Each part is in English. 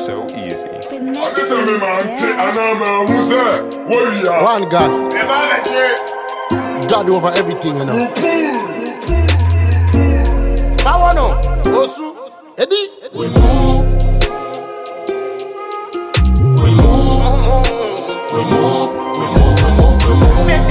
so easy. Listen to me, man. I know, man. Who's that? Warrior. One God. God over everything, you know. Kawano, Osu, Eddie. We move. We move. We move. We move. We move. We move. We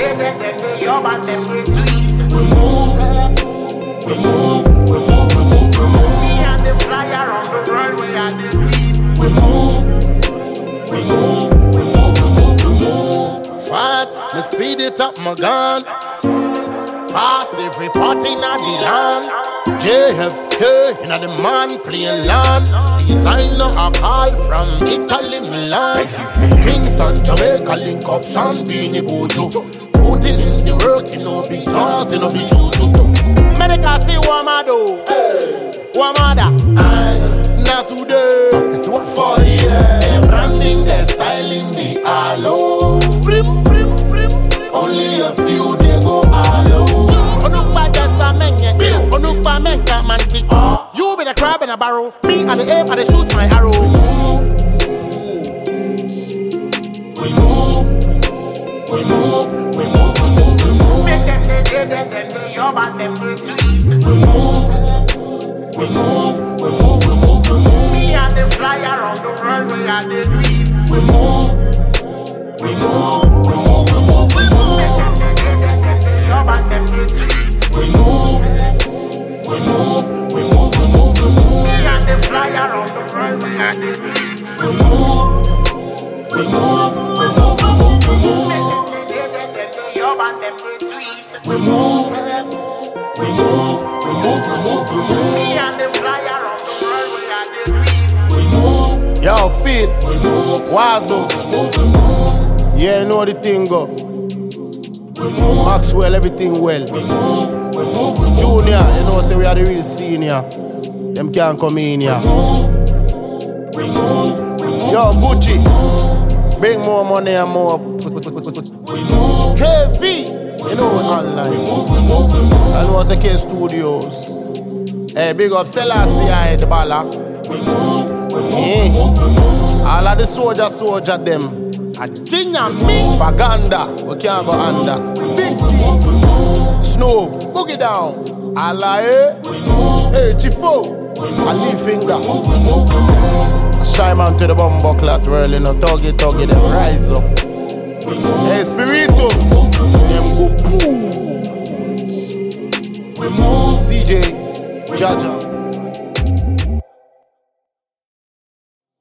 move. We move. We move. We move. We move. Me and the flyer on the runway and the beat. We move. We move. We move. We move. We move. Fast, me speed it up, my gun. Pass every party in the land. JFK in the man playing land. Designer a call from Italy, Milan. Kingston, Jamaica, link up Shambini Bojo. Putting in the work, you know, be chance, you know, be juju. Medical see what I do. What I do? Not today. It's what for you. They're branding, they're styling the aloe. Frim, frim, frim. Only a few they go aloe. You be the crab in a barrel. Me and the ape and they shoot my arrow. We move. We move. We move. We move. We move. Make them the job and them the tweet. We move. We move. We move. We move. We move. Me and the flyer on the runway and the beat. We move. We move. We move. We move. We move. Make them the job and them the tweet. We move. We move. We move. We move. We move. Me and the flyer on the runway and the beat. We move. We move. We move. We move. We move. Make them the job and them the tweet. We move. We move. We move. We move. We move. Me and the flyer on the runway and the beat. We move. Yo, Fit. We move. Wazo. We move. We move. Yeah, you know the thing go. We move. Maxwell, everything well. We move. We move. We move. Junior, you know, say we are the real senior. Them can't come in here. We move. We move. We move. Yo, Gucci. Bring more money and more. We move. KV. You know, online. We move. We move. We move. And what's the K Studios? Hey, big up Selassie, the balla. We move. We move. We move. We move. All of the soldier them. A ginger me. Faganda. We can't go under. Big D. Snow. Boogie down. Alaye. Hey, Chifo. A leaf finger. A shy man to the bum buckler. Twirling up. Tuggy, them rise up. Hey, Spirito. Them go boom. CJ. Jaja.